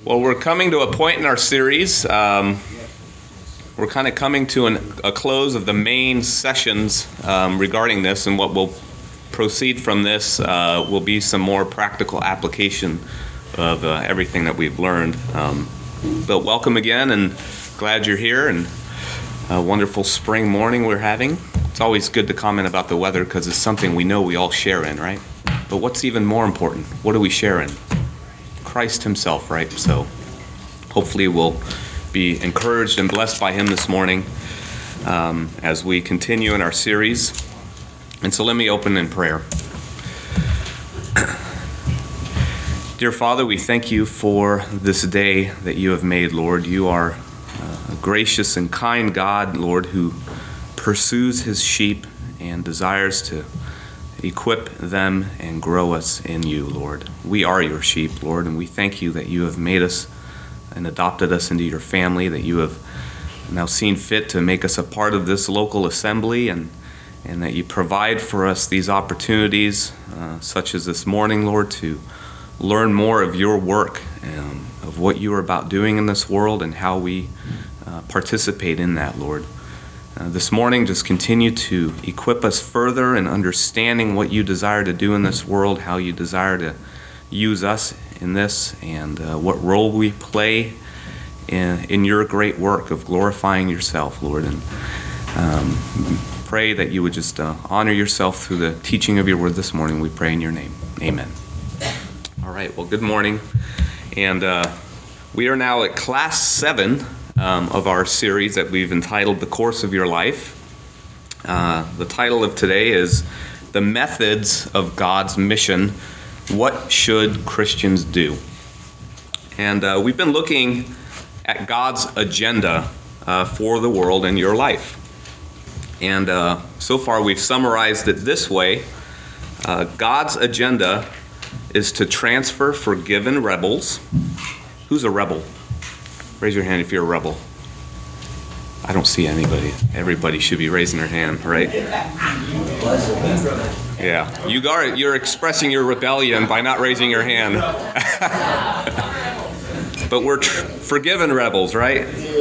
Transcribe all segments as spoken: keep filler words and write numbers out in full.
Well, we're coming to a point in our series. Um, we're kind of coming to an, a close of the main sessions um, regarding this, and what will proceed from this uh, will be some more practical application of uh, everything that we've learned. Um, but welcome again, and glad you're here, and a wonderful spring morning we're having. It's always good to comment about the weather because it's something we know we all share in, right? But what's even more important, what do we share in? Christ himself, right? So hopefully we'll be encouraged and blessed by him this morning um, as we continue in our series. And so let me open in prayer. Dear Father, we thank you for this day that you have made, Lord. You are a gracious and kind God, Lord, who pursues his sheep and desires to equip them and grow us in you, Lord. We are your sheep, Lord, and we thank you that you have made us and adopted us into your family, that you have now seen fit to make us a part of this local assembly, and, and that you provide for us these opportunities, uh, such as this morning, Lord, to learn more of your work, um, of what you are about doing in this world and how we uh, participate in that, Lord. Uh, this morning, just continue to equip us further in understanding what you desire to do in this world, how you desire to use us in this, and uh, what role we play in, in your great work of glorifying yourself, Lord. And um, pray that you would just uh, honor yourself through the teaching of your word this morning. We pray in your name. Amen. All right, well, good morning. And uh, we are now at class seven Um, of our series that we've entitled The Course of Your Life. Uh, the title of today is The Methods of God's Mission. What should Christians do? And uh, we've been looking at God's agenda uh, for the world and your life. And uh, so far we've summarized it this way. Uh, God's agenda is to transfer forgiven rebels. Who's a rebel? Raise your hand if you're a rebel. I don't see anybody. Everybody should be raising their hand, right? Yeah. You are, you're expressing your rebellion by not raising your hand. But we're tr- forgiven rebels, right?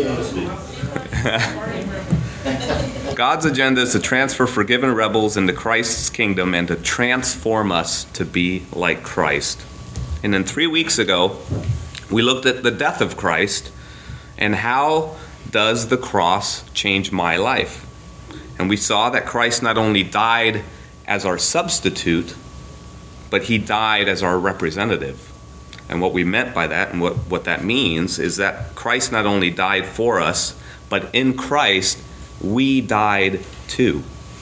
God's agenda is to transfer forgiven rebels into Christ's kingdom and to transform us to be like Christ. And then three weeks ago, we looked at the death of Christ. And how does the cross change my life? And we saw that Christ not only died as our substitute, but he died as our representative. And what we meant by that, and what, what that means, is that Christ not only died for us, but in Christ, we died too.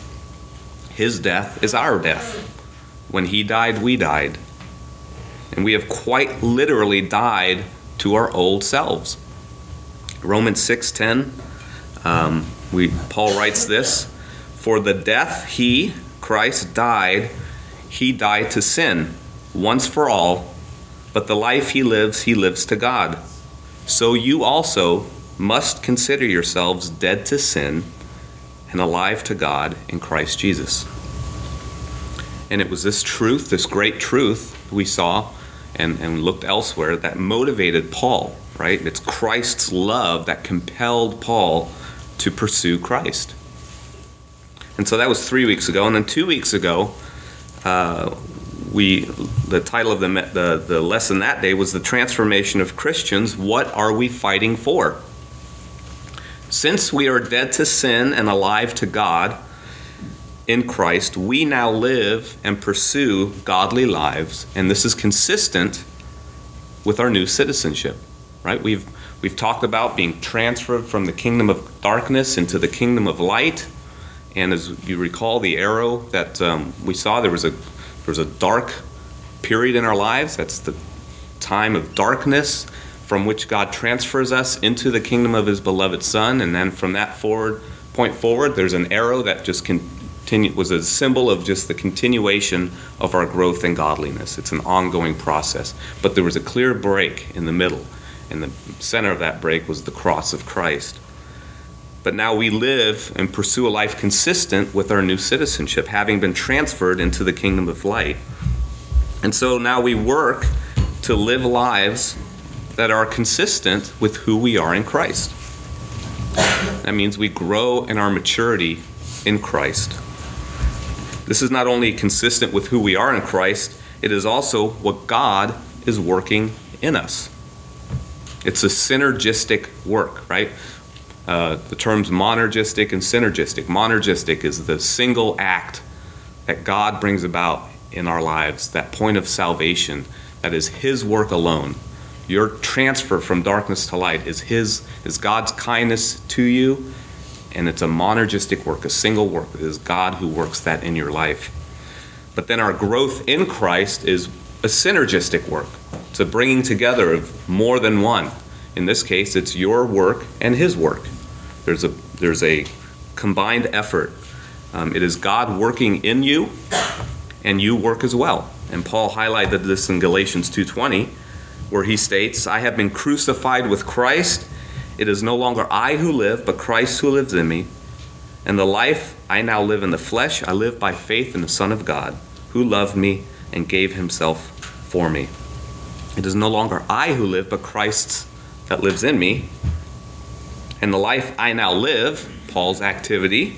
His death is our death. When he died, we died. And we have quite literally died to our old selves. Romans six ten, um, we Paul writes this: for the death he, Christ, died, he died to sin once for all, but the life he lives, he lives to God. So you also must consider yourselves dead to sin and alive to God in Christ Jesus. And it was this truth, this great truth we saw and, and looked elsewhere, that motivated Paul. Right? It's Christ's love that compelled Paul to pursue Christ. And so that was three weeks ago. And then two weeks ago, uh, we the title of the, the the lesson that day was The Transformation of Christians. What are we fighting for? Since we are dead to sin and alive to God in Christ, we now live and pursue godly lives. And this is consistent with our new citizenship. Right? We've we've talked about being transferred from the kingdom of darkness into the kingdom of light. And as you recall, the arrow that um, we saw, there was a there was a dark period in our lives. That's the time of darkness from which God transfers us into the kingdom of his beloved Son. And then from that forward point forward, there's an arrow that just continue, was a symbol of just the continuation of our growth in godliness. It's an ongoing process. But there was a clear break in the middle. And the center of that break was the cross of Christ. But now we live and pursue a life consistent with our new citizenship, having been transferred into the kingdom of light. And so now we work to live lives that are consistent with who we are in Christ. That means we grow in our maturity in Christ. This is not only consistent with who we are in Christ, it is also what God is working in us. It's a synergistic work, right? Uh, the terms monergistic and synergistic. Monergistic is the single act that God brings about in our lives, that point of salvation, that is His work alone. Your transfer from darkness to light is His, is God's kindness to you, and it's a monergistic work, a single work. It is God who works that in your life. But then our growth in Christ is a synergistic work. It's a bringing together of more than one. In this case, it's your work and His work. There's a there's a combined effort. Um, it is God working in you, and you work as well. And Paul highlighted this in Galatians two twenty, where he states, "I have been crucified with Christ. It is no longer I who live, but Christ who lives in me. And the life I now live in the flesh, I live by faith in the Son of God, who loved me and gave Himself for me. It is no longer I who live, but Christ that lives in me. And the life I now live," Paul's activity,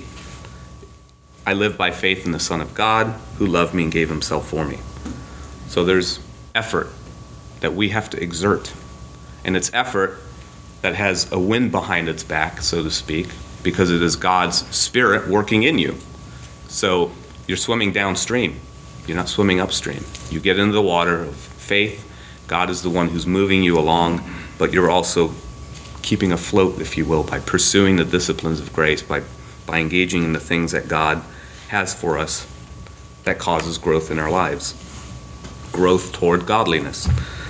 "I live by faith in the Son of God, who loved me and gave Himself for me." So there's effort that we have to exert. And it's effort that has a wind behind its back, so to speak, because it is God's Spirit working in you. So you're swimming downstream. You're not swimming upstream. You get into the water of faith. God is the one who's moving you along, but you're also keeping afloat, if you will, by pursuing the disciplines of grace, by, by engaging in the things that God has for us that causes growth in our lives, growth toward godliness.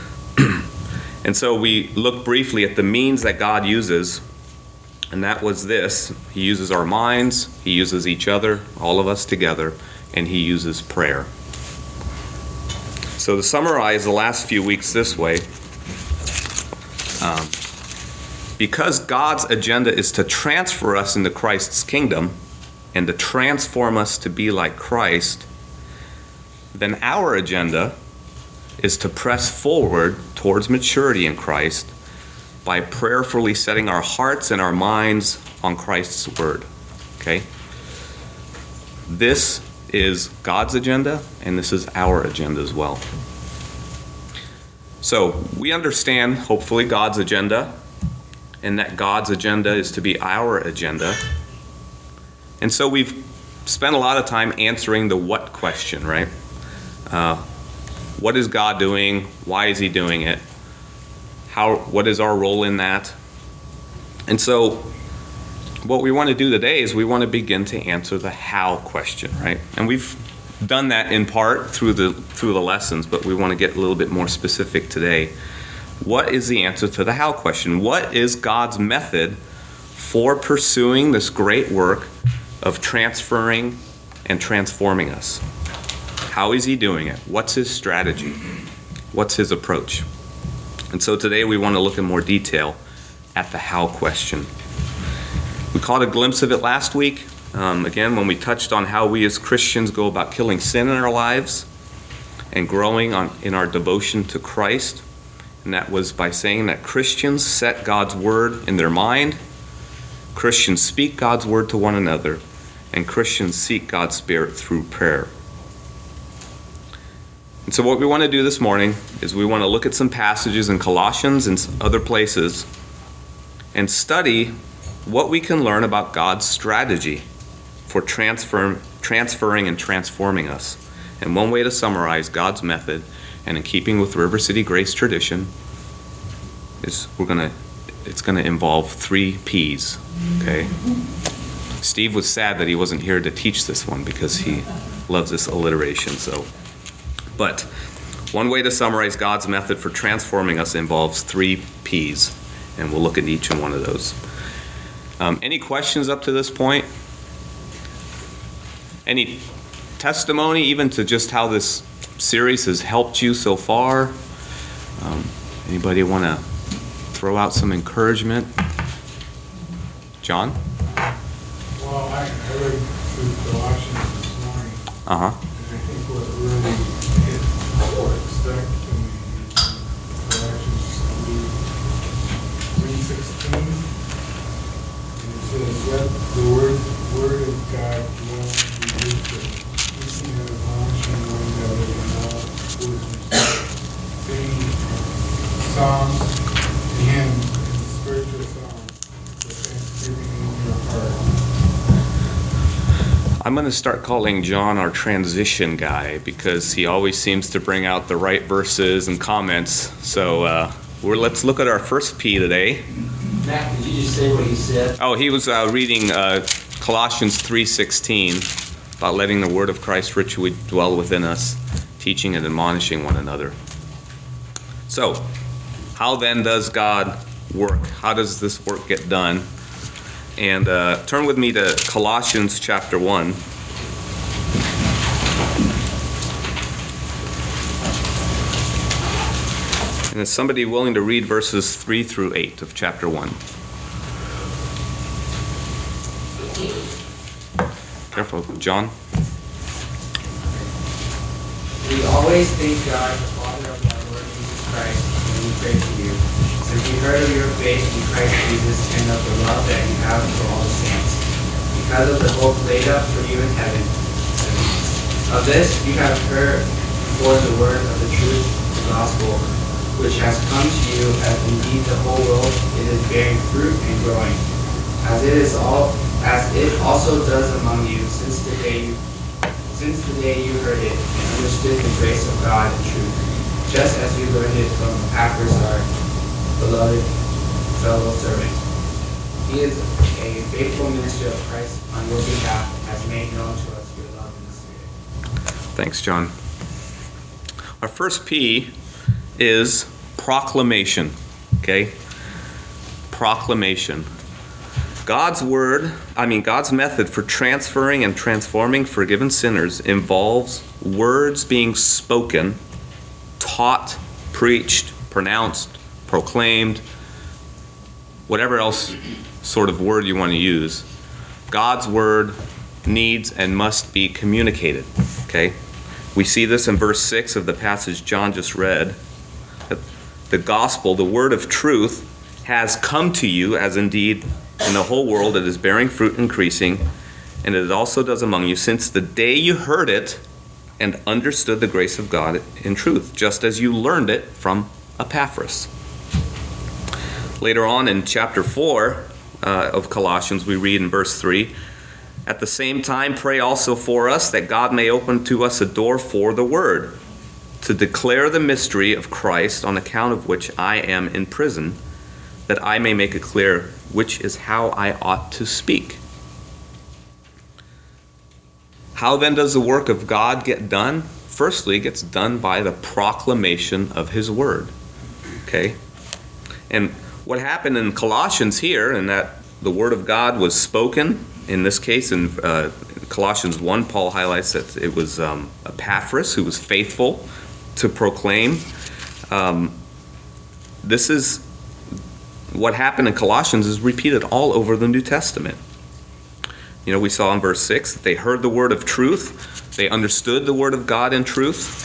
And so we look briefly at the means that God uses, and that was this. He uses our minds, He uses each other, all of us together, and He uses prayer. So to summarize the last few weeks this way, um, because God's agenda is to transfer us into Christ's kingdom and to transform us to be like Christ, then our agenda is to press forward towards maturity in Christ by prayerfully setting our hearts and our minds on Christ's word. Okay? This is God's agenda, and this is our agenda as well. So we understand, hopefully, God's agenda, and that God's agenda is to be our agenda. And so we've spent a lot of time answering the what question, right? Uh, what is God doing? Why is He doing it? How? What is our role in that? And so what we want to do today is we want to begin to answer the how question, right? And we've done that in part through the through the lessons, but we want to get a little bit more specific today. What is the answer to the how question? What is God's method for pursuing this great work of transferring and transforming us? How is He doing it? What's His strategy? What's His approach? And so today we want to look in more detail at the how question. We caught a glimpse of it last week, um, again, when we touched on how we as Christians go about killing sin in our lives and growing on, in our devotion to Christ. And that was by saying that Christians set God's word in their mind, Christians speak God's word to one another, and Christians seek God's Spirit through prayer. And so what we want to do this morning is we want to look at some passages in Colossians and other places and study what we can learn about God's strategy for transfer, transferring and transforming us. And one way to summarize God's method, and in keeping with River City Grace tradition, is we're gonna it's gonna involve three P's. Okay. Steve was sad that he wasn't here to teach this one because he loves this alliteration. So, but one way to summarize God's method for transforming us involves three P's, and we'll look at each and one of those. Um, any questions up to this point? Any testimony, even to just how this series has helped you so far? Um, anybody want to throw out some encouragement? John? Well, I, I read through Colossians this morning, Uh-huh. and I think what really hit what stuck to me is Colossians three and in spiritual songs with thanksgiving in your heart. I'm going to start calling John our transition guy because he always seems to bring out the right verses and comments. So uh, we're, let's look at our first P today. Matt, could you just say what he said? Oh, he was uh, reading uh, Colossians three sixteen about letting the word of Christ richly dwell within us, teaching and admonishing one another. So, how then does God work? How does this work get done? And uh, turn with me to Colossians chapter one. And is somebody willing to read verses three through eight of chapter one? Careful, John. We always thank God, the Father of our Lord Jesus Christ, when we pray for you, since we heard of your faith in Christ Jesus and of the love that you have for all the saints, because of the hope laid up for you in heaven. Of this you have heard before the word of the truth, the gospel, which has come to you, as indeed the whole world it is bearing fruit and growing, as it is all, as it also does among you, since the day you Since the day you heard it and understood the grace of God and truth, just as we learned it from Epaphras, our beloved fellow servant. He is a faithful minister of Christ on your behalf, and has made known to us your love in the Spirit. Thanks, John. Our first P is proclamation. Okay? Proclamation. God's word, I mean, God's method for transferring and transforming forgiven sinners involves words being spoken, taught, preached, pronounced, proclaimed, whatever else sort of word you want to use. God's word needs and must be communicated. Okay? We see this in verse six of the passage John just read. That the gospel, the word of truth, has come to you, as indeed in the whole world it is bearing fruit, increasing, and it also does among you, since the day you heard it and understood the grace of God in truth, just as you learned it from Epaphras. Later on in chapter four uh, of Colossians, we read in verse three, at the same time pray also for us, that God may open to us a door for the word, to declare the mystery of Christ, on account of which I am in prison, that I may make it clear which is how I ought to speak. How then does the work of God get done? Firstly, it gets done by the proclamation of his word. Okay? And what happened in Colossians here, in that the word of God was spoken, in this case in uh, Colossians one, Paul highlights that it was um, Epaphras who was faithful to proclaim. Um, this is what happened in Colossians is repeated all over the New Testament. You know, we saw in verse six that they heard the word of truth. They understood the word of God in truth.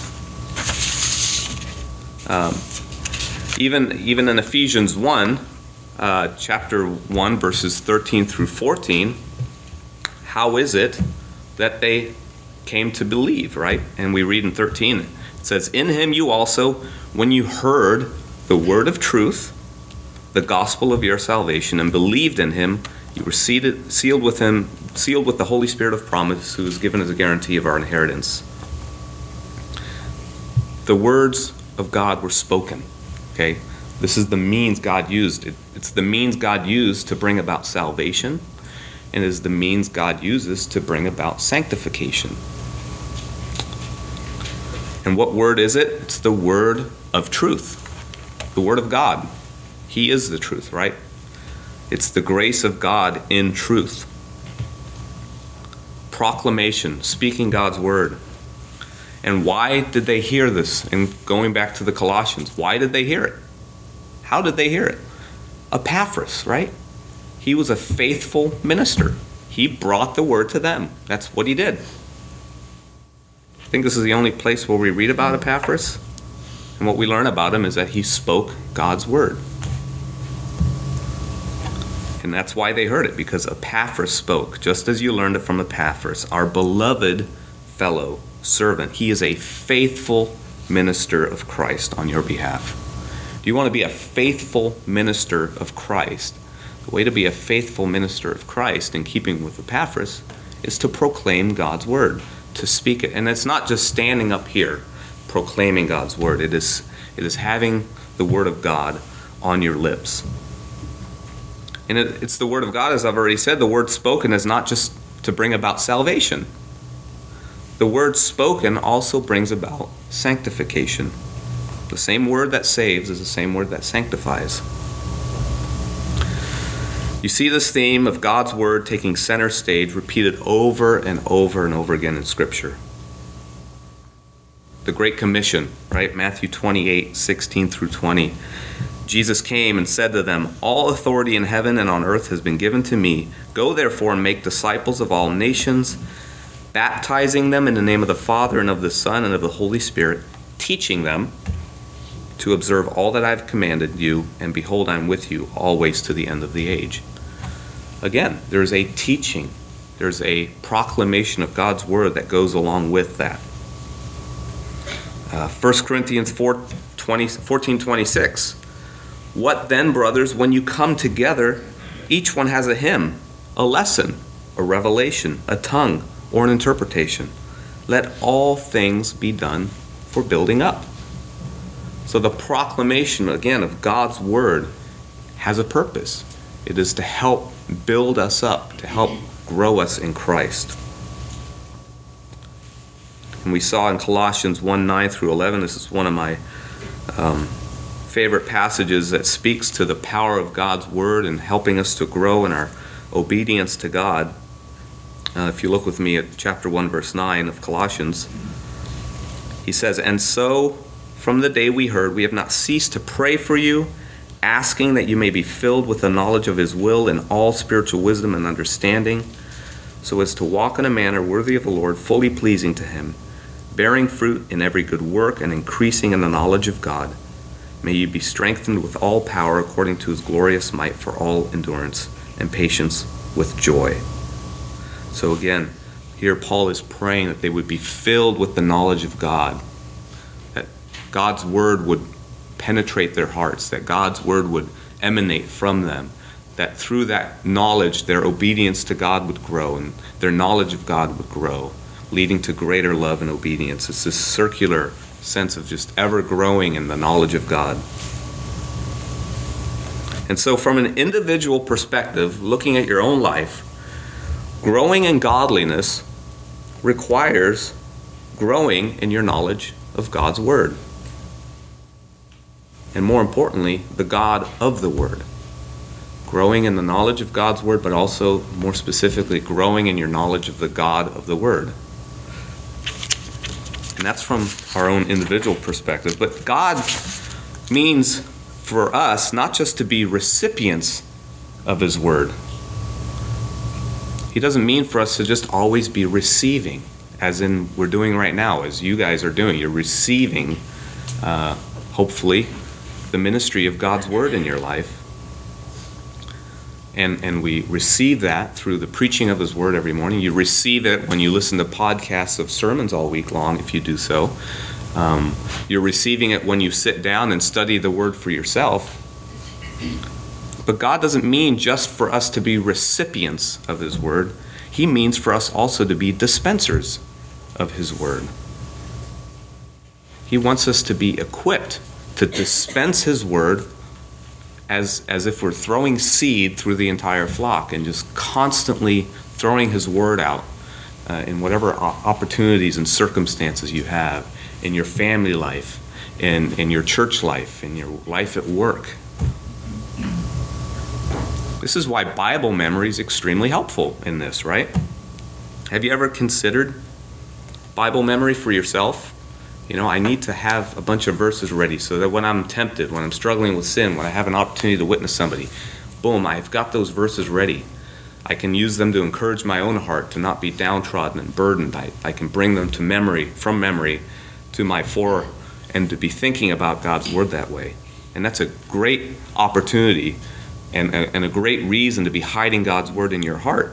Um, even, even in Ephesians one, uh, chapter one, verses thirteen through fourteen, how is it that they came to believe, right? And we read in thirteen, it says, in him you also, when you heard the word of truth, the gospel of your salvation, and believed in him, you were seated, sealed with him, sealed with the Holy Spirit of promise, who is given as a guarantee of our inheritance. The words of God were spoken. Okay, this is the means God used. It, it's the means God used to bring about salvation, and is the means God uses to bring about sanctification. And what word is it? It's the word of truth, the word of God. He is the truth, right? It's the grace of God in truth. Proclamation, speaking God's word. And why did they hear this? And going back to the Colossians, why did they hear it? How did they hear it? Epaphras, right? He was a faithful minister. He brought the word to them. That's what he did. I think this is the only place where we read about Epaphras. And what we learn about him is that he spoke God's word. And that's why they heard it, because Epaphras spoke, just as you learned it from Epaphras, our beloved fellow servant. He is a faithful minister of Christ on your behalf. Do you want to be a faithful minister of Christ? The way to be a faithful minister of Christ, in keeping with Epaphras, is to proclaim God's word, to speak it. And it's not just standing up here proclaiming God's word. It is, it is having the word of God on your lips. And it, it's the word of God, as I've already said. The word spoken is not just to bring about salvation. The word spoken also brings about sanctification. The same word that saves is the same word that sanctifies. You see this theme of God's word taking center stage repeated over and over and over again in Scripture. The Great Commission, right? Matthew twenty-eight, sixteen through twenty. Jesus came and said to them, "All authority in heaven and on earth has been given to me. Go therefore and make disciples of all nations, baptizing them in the name of the Father and of the Son and of the Holy Spirit, teaching them to observe all that I have commanded you, and behold, I am with you always to the end of the age." Again, there's a teaching, there's a proclamation of God's word that goes along with that. Uh, First Corinthians fourteen twenty-six. "What then, brothers, when you come together, each one has a hymn, a lesson, a revelation, a tongue, or an interpretation. Let all things be done for building up." So the proclamation, again, of God's word has a purpose. It is to help build us up, to help grow us in Christ. And we saw in Colossians one, nine through eleven, this is one of my um, favorite passages that speaks to the power of God's word and helping us to grow in our obedience to God. Uh, if you look with me at chapter one, verse nine of Colossians, he says, "And so from the day we heard, we have not ceased to pray for you, asking that you may be filled with the knowledge of his will in all spiritual wisdom and understanding, so as to walk in a manner worthy of the Lord, fully pleasing to him, bearing fruit in every good work and increasing in the knowledge of God. May you be strengthened with all power according to his glorious might, for all endurance and patience with joy." So again, here Paul is praying that they would be filled with the knowledge of God, that God's word would penetrate their hearts, that God's word would emanate from them, that through that knowledge their obedience to God would grow and their knowledge of God would grow, leading to greater love and obedience. It's this circular sense of just ever growing in the knowledge of God. And so from an individual perspective, looking at your own life, growing in godliness requires growing in your knowledge of God's word. And more importantly, the God of the word. Growing in the knowledge of God's word, but also more specifically, growing in your knowledge of the God of the word. And that's from our own individual perspective. But God means for us not just to be recipients of his word. He doesn't mean for us to just always be receiving, as in we're doing right now, as you guys are doing. You're receiving, uh, hopefully, the ministry of God's word in your life. And and we receive that through the preaching of his word every morning. You receive it when you listen to podcasts of sermons all week long, if you do so. Um, you're receiving it when you sit down and study the word for yourself. But God doesn't mean just for us to be recipients of his word. He means for us also to be dispensers of his word. He wants us to be equipped to dispense his word as, as if we're throwing seed through the entire flock and just constantly throwing his word out uh, in whatever opportunities and circumstances you have in your family life, in, in your church life, in your life at work. This is why Bible memory is extremely helpful in this, right? Have you ever considered Bible memory for yourself? You know, I need to have a bunch of verses ready so that when I'm tempted, when I'm struggling with sin, when I have an opportunity to witness somebody, boom, I've got those verses ready. I can use them to encourage my own heart to not be downtrodden and burdened. I, I can bring them to memory, from memory, to my fore, and to be thinking about God's word that way. And that's a great opportunity and a, and a great reason to be hiding God's word in your heart.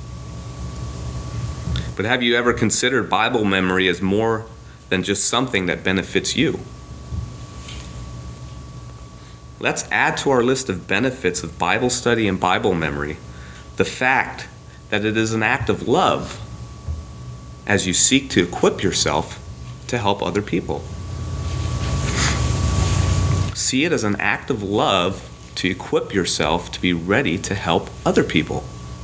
But have you ever considered Bible memory as more than just something that benefits you? let's add to our list of benefits of Bible study and Bible memory the fact that it is an act of love as you seek to equip yourself to help other people. See it as an act of love to equip yourself to be ready to help other people.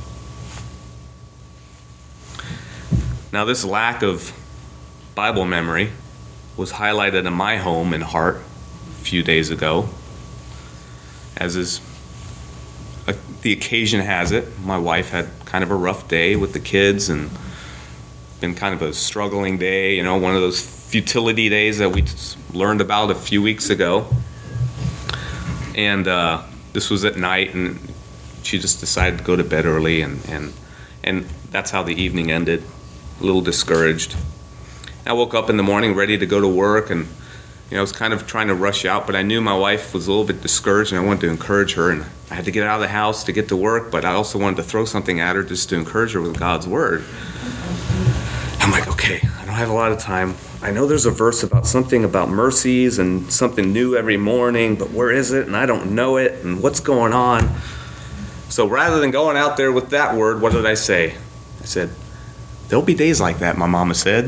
Now, this lack of Bible memory was highlighted in my home and heart a few days ago. As is, uh, the occasion has it, my wife had kind of a rough day with the kids and been kind of a struggling day, you know, one of those futility days that we just learned about a few weeks ago. And uh, this was at night, and she just decided to go to bed early, and, and, and that's how the evening ended, a little discouraged. I woke up in the morning ready to go to work, and you know, I was kind of trying to rush out, but I knew my wife was a little bit discouraged, and I wanted to encourage her, and I had to get out of the house to get to work, but I also wanted to throw something at her just to encourage her with God's word. I'm like, okay, I don't have a lot of time. I know there's a verse about something about mercies and something new every morning, but where is it? And I don't know it, and what's going on? So rather than going out there with that word, what did I say? I said, there'll be days like that, my mama said.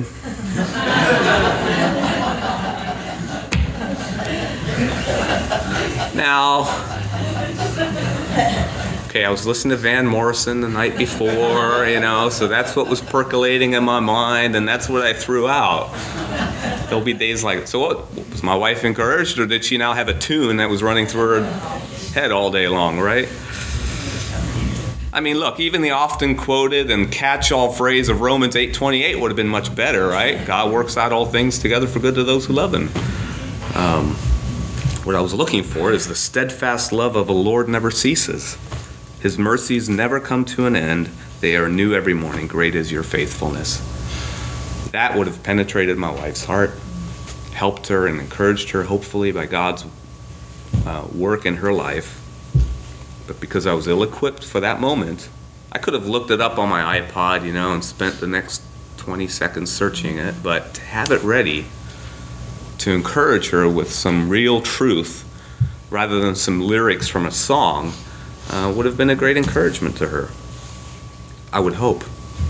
Now, okay, I was listening to Van Morrison the night before, you know, so that's what was percolating in my mind, and that's what I threw out. There'll be days like, so what, was my wife encouraged, or did she now have a tune that was running through her head all day long, right? I mean, look, even the often quoted and catch-all phrase of Romans eight twenty-eight would have been much better, right? God works out all things together for good to those who love him. Um, what I was looking for is the steadfast love of the Lord never ceases. His mercies never come to an end. They are new every morning. Great is your faithfulness. That would have penetrated my wife's heart, helped her and encouraged her, hopefully, by God's uh, work in her life. But because I was ill-equipped for that moment, I could have looked it up on my iPod, you know, and spent the next twenty seconds searching it. But to have it ready to encourage her with some real truth rather than some lyrics from a song uh, would have been a great encouragement to her. I would hope.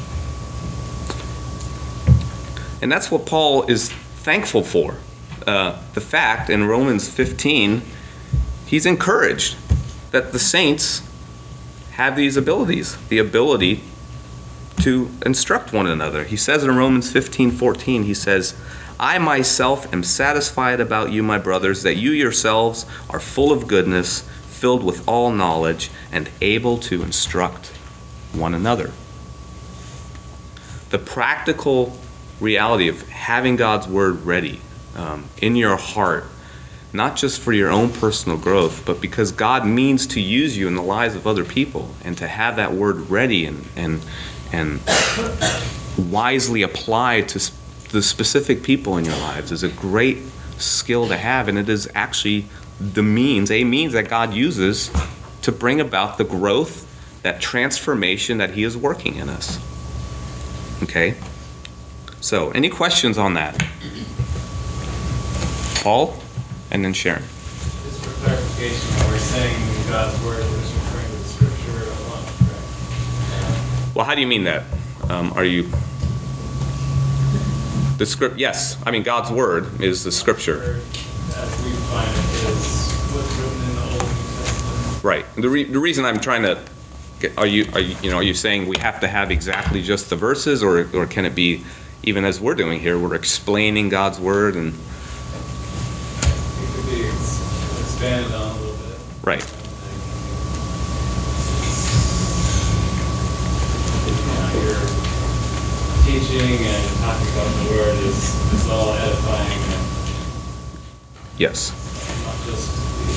And that's what Paul is thankful for. Uh, the fact in Romans fifteen, he's encouraged that the saints have these abilities, the ability to instruct one another. He says in Romans fifteen fourteen, he says, I myself am satisfied about you, my brothers, that you yourselves are full of goodness, filled with all knowledge, and able to instruct one another. The practical reality of having God's word ready um, in your heart, not just for your own personal growth, but because God means to use you in the lives of other people, and to have that word ready and and and wisely applied to the specific people in your lives is a great skill to have, and it is actually the means, a means that God uses to bring about the growth, that transformation that he is working in us. Okay? So, any questions on that? Paul? And then Sharon. Just for clarification, when we're saying God's word, we're just referring to the scripture alone, correct? Well, how do you mean that? Um, are you... The script, yes. I mean, God's word is the scripture. As we find it, is what's written in the Old and New Testament. Right. The, re- the reason I'm trying to... Get, are you, are you, you know, are you saying we have to have exactly just the verses, or, or can it be, even as we're doing here, we're explaining God's word and... It could be ex- expanded on a little bit. Right. You know, your teaching and talking about the word is, is all edifying and Yes. not just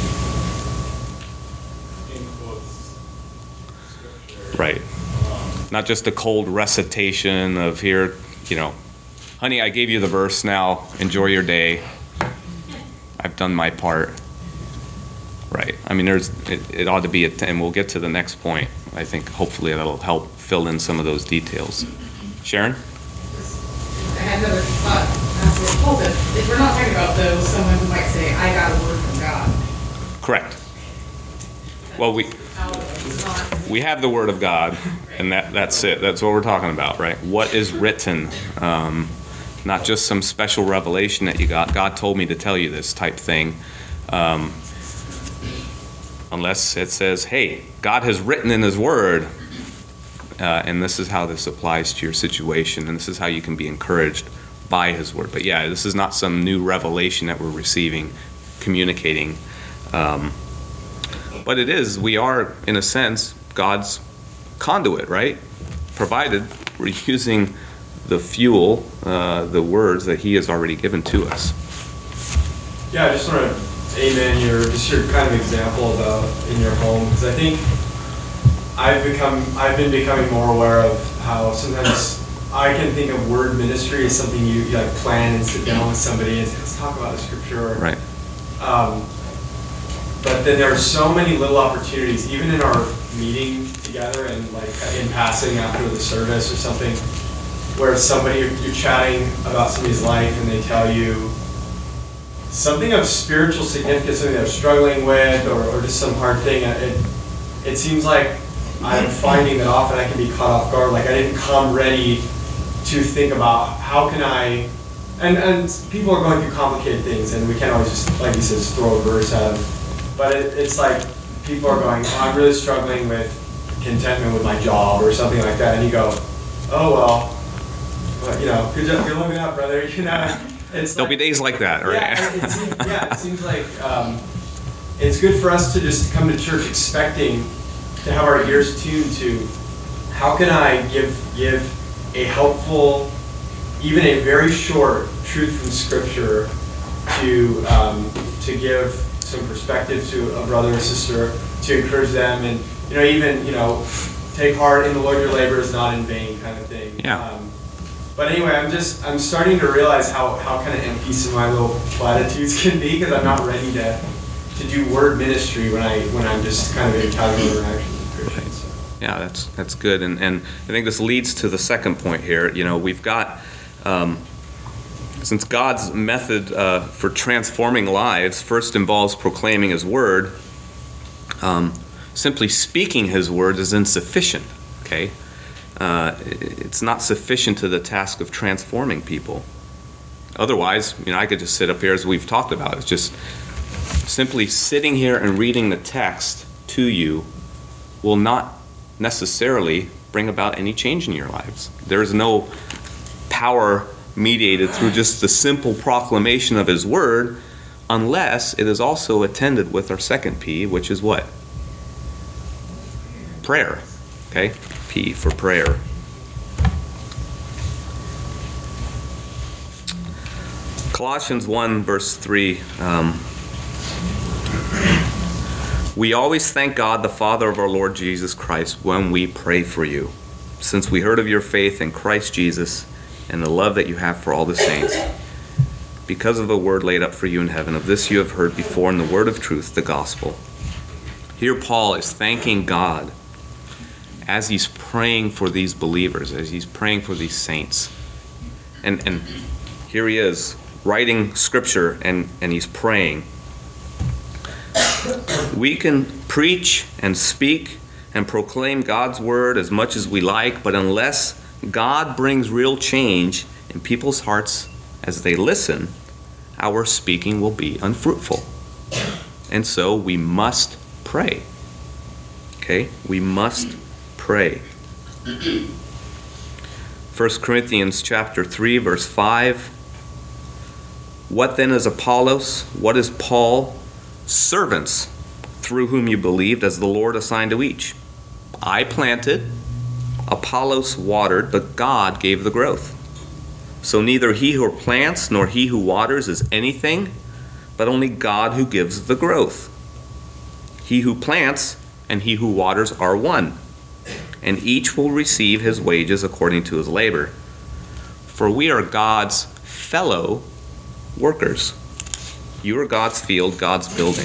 the, in quotes, scripture. Right. alone. Not just a cold recitation of here, you know, honey, I gave you the verse, now enjoy your day. I've done my part. Right. I mean, there's it, it ought to be, a, and we'll get to the next point. I think hopefully that'll help fill in some of those details. Sharon? I had another thought after Paul, that if we're not talking about those, someone who might say, I got a word from God. Correct. Well, we How it's not. we have the Word of God, and that that's it. That's what we're talking about, right? What is written, um, not just some special revelation that you got. God told me to tell you this type thing. Um, unless it says, hey, God has written in His Word, uh, and this is how this applies to your situation, and this is how you can be encouraged by His Word. But yeah, this is not some new revelation that we're receiving, communicating. Um, but it is, we are, in a sense, God's conduit, right? Provided we're using the fuel, uh, the words that He has already given to us. Yeah, I just want to amen your just your kind of example about in your home, because I think I've become I've been becoming more aware of how sometimes I can think of word ministry as something you, you like plan and sit down with somebody and say, let's talk about the scripture. Right. Um, but then there are so many little opportunities, even in our meeting together and like in passing after the service or something, where somebody you're, you're chatting about somebody's life and they tell you something of spiritual significance, something they're struggling with, or, or just some hard thing. It, it seems like I'm finding that often I can be caught off guard. Like I didn't come ready to think about how can I, and, and people are going through complicated things, and we can't always just, like you said, just throw a verse at them. But it, it's like people are going, oh, I'm really struggling with contentment with my job or something like that, and you go, oh well, well you know, good job, good looking out, brother. You know, it's There'll like, be days like that, right? Yeah, it, it seems, yeah, it seems like um, it's good for us to just come to church expecting to have our ears tuned to how can I give give a helpful, even a very short truth from Scripture to um, to give some perspective to a brother or sister, to encourage them, and you know even you know take heart in the Lord, your labor is not in vain, kind of thing. Yeah. Um, But anyway, I'm just, I'm starting to realize how, how kind of empty some of my little platitudes can be, because I'm not ready to, to do word ministry when, I, when I'm just kind of in casual interaction with Christians. So. Yeah, that's that's good, and and I think this leads to the second point here. You know, we've got um, since God's method uh, for transforming lives first involves proclaiming His word. Um, simply speaking His word is insufficient. Okay, uh, it's not sufficient to the task of transforming people. Otherwise, you know, I could just sit up here as we've talked about. It's just simply sitting here and reading the text to you will not necessarily bring about any change in your lives. There is no power mediated through just the simple proclamation of His word, unless it is also attended with our second P, which is what? Prayer. Okay? P for prayer. Colossians one, verse three. Um, We always thank God, the Father of our Lord Jesus Christ, when we pray for you, since we heard of your faith in Christ Jesus and the love that you have for all the saints, because of the word laid up for you in heaven. Of this you have heard before in the word of truth, the gospel. Here Paul is thanking God as he's praying for these believers, as he's praying for these saints. And, and here he is, writing scripture, and, and he's praying. We can preach and speak and proclaim God's word as much as we like, but unless God brings real change in people's hearts as they listen, our speaking will be unfruitful. And so we must pray. Okay? We must pray. First Corinthians chapter three, verse five. What then is Apollos? What is Paul? Servants, through whom you believed, as the Lord assigned to each. I planted, Apollos watered, but God gave the growth. So neither he who plants nor he who waters is anything, but only God who gives the growth. He who plants and he who waters are one, and each will receive his wages according to his labor. For we are God's fellow workers. You are God's field, God's building.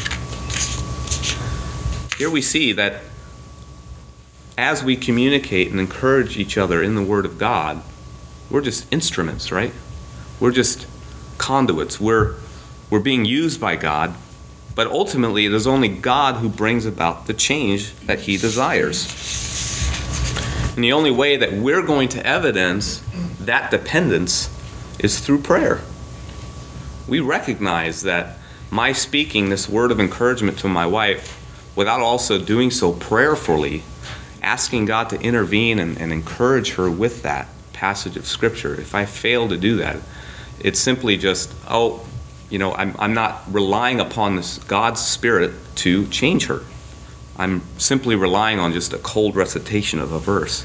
Here we see that as we communicate and encourage each other in the Word of God, we're just instruments, right? We're just conduits. We're, we're being used by God But ultimately, it is only God who brings about the change that he desires. And the only way that we're going to evidence that dependence is through prayer. We recognize that my speaking this word of encouragement to my wife, without also doing so prayerfully, asking God to intervene and, and encourage her with that passage of Scripture, if I fail to do that, it's simply just, oh, you know, I'm, I'm not relying upon this God's Spirit to change her. I'm simply relying on just a cold recitation of a verse.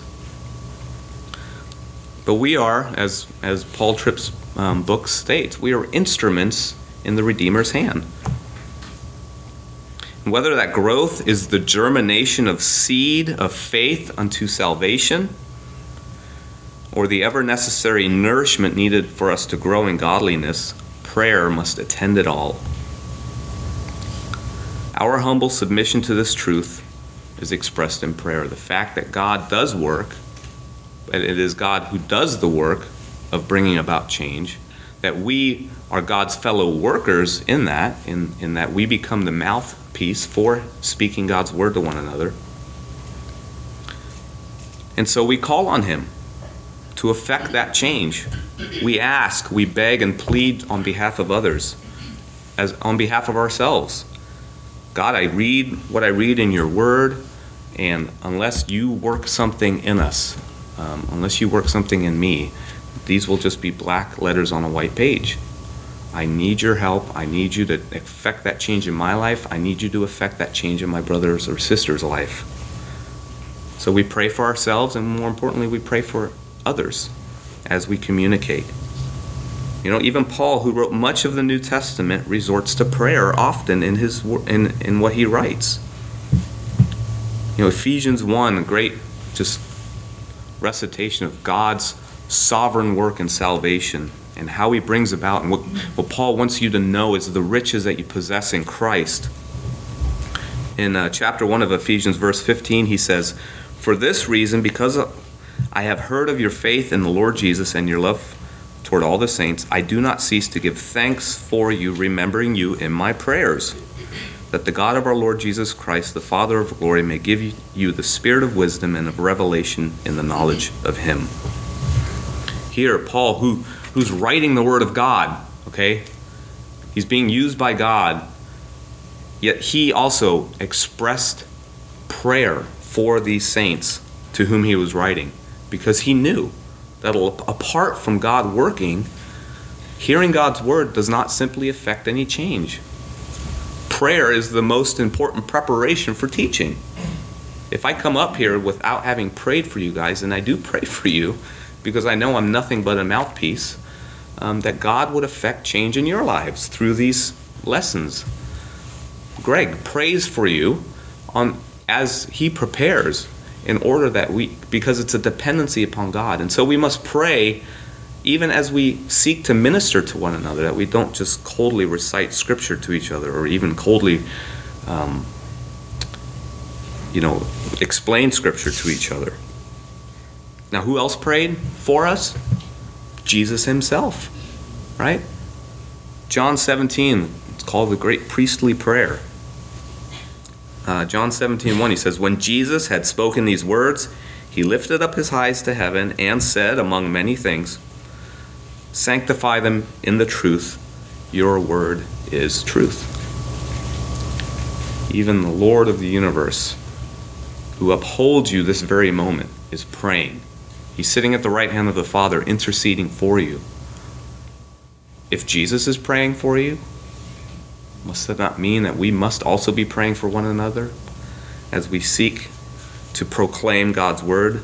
But we are, as, as Paul Tripp's um, book states, we are instruments in the Redeemer's hand. And whether that growth is the germination of seed of faith unto salvation, or the ever necessary nourishment needed for us to grow in godliness, prayer must attend it all. Our humble submission to this truth is expressed in prayer. The fact that God does work, and it is God who does the work of bringing about change, that we are God's fellow workers in that, in, in that we become the mouthpiece for speaking God's word to one another. And so we call on him to effect that change. We ask, we beg and plead on behalf of others, as on behalf of ourselves. God, I read what I read in your word, and unless you work something in us, um, unless you work something in me, these will just be black letters on a white page. I need your help. I need you to effect that change in my life. I need you to effect that change in my brother's or sister's life. So we pray for ourselves, and more importantly, we pray for others as we communicate. You know, even Paul, who wrote much of the New Testament, resorts to prayer often in his in in what he writes. You know, Ephesians one, a great just recitation of God's sovereign work in salvation and how he brings about, and what, what Paul wants you to know is the riches that you possess in Christ. In uh, chapter one of Ephesians, verse fifteen, he says, "For this reason, because I have heard of your faith in the Lord Jesus and your love toward all the saints, I do not cease to give thanks for you, remembering you in my prayers, that the God of our Lord Jesus Christ, the Father of glory, may give you the spirit of wisdom and of revelation in the knowledge of him." Here, Paul, who, who's writing the word of God, okay? He's being used by God, yet he also expressed prayer for these saints to whom he was writing, because he knew that apart from God working, hearing God's word does not simply affect any change. Prayer is the most important preparation for teaching. If I come up here without having prayed for you guys, and I do pray for you, because I know I'm nothing but a mouthpiece, um, that God would affect change in your lives through these lessons. Greg prays for you on as he prepares, in order that we, because it's a dependency upon God. And so we must pray even as we seek to minister to one another, that we don't just coldly recite Scripture to each other, or even coldly, um, you know, explain Scripture to each other. Now, who else prayed for us? Jesus himself, right? John seventeen, it's called the Great Priestly Prayer. Uh, John seventeen one, he says, "When Jesus had spoken these words, he lifted up his eyes to heaven and said, among many things, 'Sanctify them in the truth. Your word is truth.'" Even the Lord of the universe, who upholds you this very moment, is praying. He's sitting at the right hand of the Father, interceding for you. If Jesus is praying for you, must that not mean that we must also be praying for one another as we seek to proclaim God's word?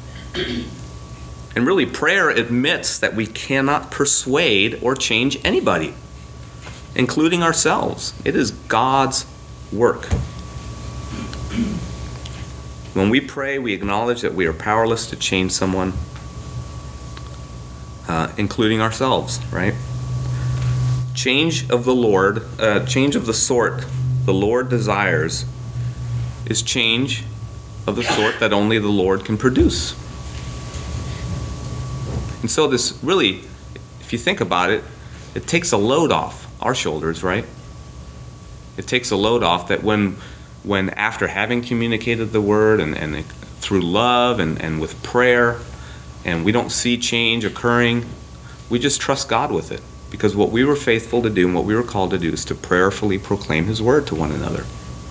And really, prayer admits that we cannot persuade or change anybody, including ourselves. It is God's work. When we pray, we acknowledge that we are powerless to change someone, uh, including ourselves, right? Change of the Lord, uh, change of the sort the Lord desires is change of the sort that only the Lord can produce. And so this really, if you think about it, it takes a load off our shoulders, right? It takes a load off that when, when after having communicated the word and, and through love and, and with prayer, and we don't see change occurring, we just trust God with it. Because what we were faithful to do and what we were called to do is to prayerfully proclaim his word to one another.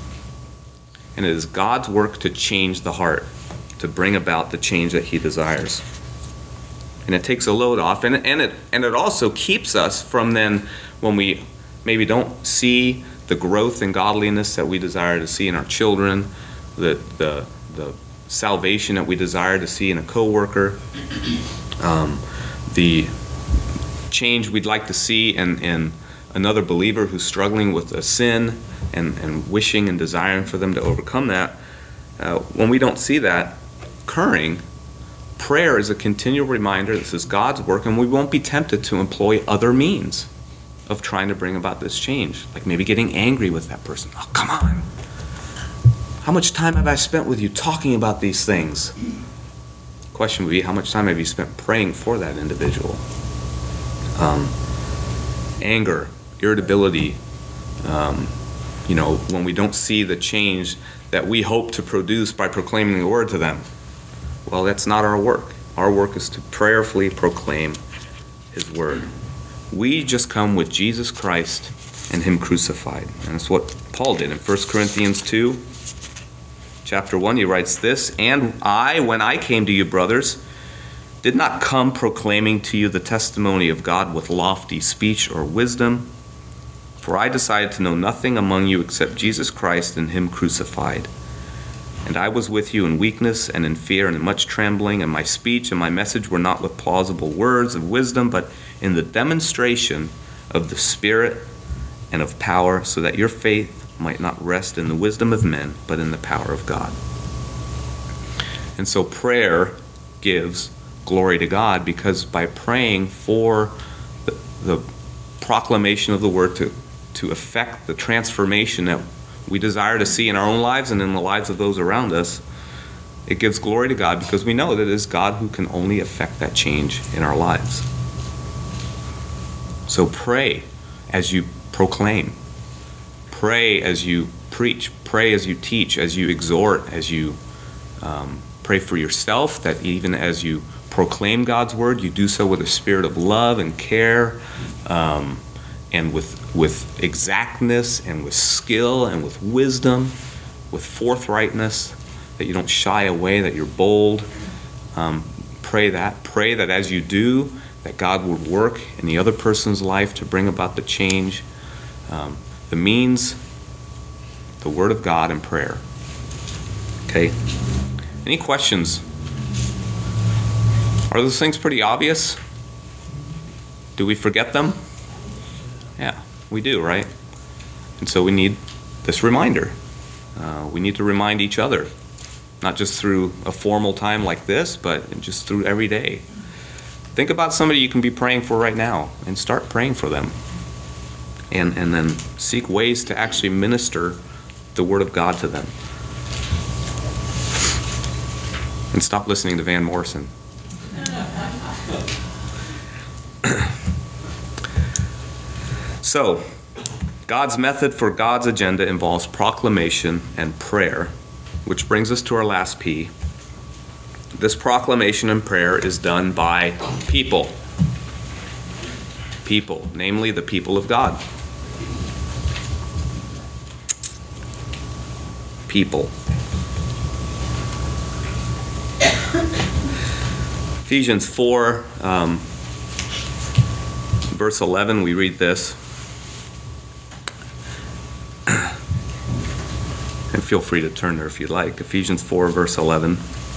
And it is God's work to change the heart, to bring about the change that he desires. And it takes a load off, and, and, it, and it also keeps us from then, when we maybe don't see the growth in godliness that we desire to see in our children, the, the, the salvation that we desire to see in a coworker, um, the change we'd like to see in, in another believer who's struggling with a sin and, and wishing and desiring for them to overcome that. Uh, when we don't see that occurring, prayer is a continual reminder this is God's work, and we won't be tempted to employ other means of trying to bring about this change, like maybe getting angry with that person. Oh, come on. How much time have I spent with you talking about these things? The question would be, how much time have you spent praying for that individual? Um, anger, irritability, um, you know, when we don't see the change that we hope to produce by proclaiming the word to them. Well, that's not our work. Our work is to prayerfully proclaim his word. We just come with Jesus Christ and him crucified. And that's what Paul did in First Corinthians two, chapter one. He writes this, "And I, when I came to you, brothers, did not come proclaiming to you the testimony of God with lofty speech or wisdom, for I decided to know nothing among you except Jesus Christ and him crucified. And I was with you in weakness and in fear and in much trembling, and my speech and my message were not with plausible words of wisdom, but in the demonstration of the Spirit and of power, so that your faith might not rest in the wisdom of men, but in the power of God." And so prayer gives glory to God, because by praying for the, the proclamation of the word to, to effect the transformation that we desire to see in our own lives and in the lives of those around us, it gives glory to God, because we know that it is God who can only effect that change in our lives. So pray as you proclaim. Pray as you preach. Pray as you teach, as you exhort, as you um, pray for yourself, that even as you proclaim God's word, you do so with a spirit of love and care, um, and with with exactness and with skill and with wisdom, with forthrightness, that you don't shy away, that you're bold. Um, pray that. Pray that as you do, that God would work in the other person's life to bring about the change. Um, the means, the word of God and prayer. Okay? Any questions? Are those things pretty obvious? Do we forget them? Yeah, we do, right? And so we need this reminder. Uh, we need to remind each other, not just through a formal time like this, but just through every day. Think about somebody you can be praying for right now and start praying for them. And, and then seek ways to actually minister the word of God to them. And stop listening to Van Morrison. So, God's method for God's agenda involves proclamation and prayer, which brings us to our last P. This proclamation and prayer is done by people. People, namely the people of God. People. Ephesians four, um, verse eleven, we read this. And feel free to turn there if you'd like. Ephesians four, verse eleven.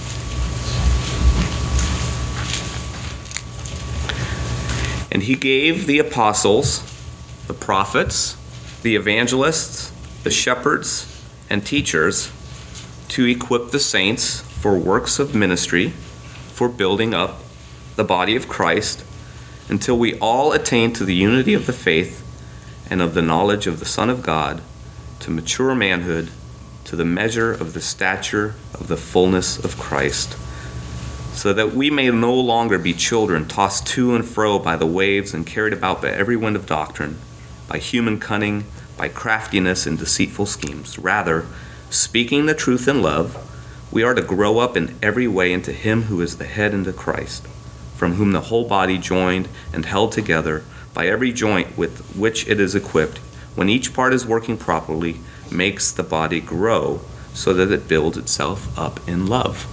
And he gave the apostles, the prophets, the evangelists, the shepherds, and teachers to equip the saints for works of ministry, for building up the body of Christ, until we all attain to the unity of the faith and of the knowledge of the Son of God, to mature manhood, to the measure of the stature of the fullness of Christ, so that we may no longer be children tossed to and fro by the waves and carried about by every wind of doctrine, by human cunning, by craftiness and deceitful schemes. Rather, speaking the truth in love, we are to grow up in every way into him who is the head, into Christ, from whom the whole body, joined and held together by every joint with which it is equipped, when each part is working properly, makes the body grow so that it builds itself up in love.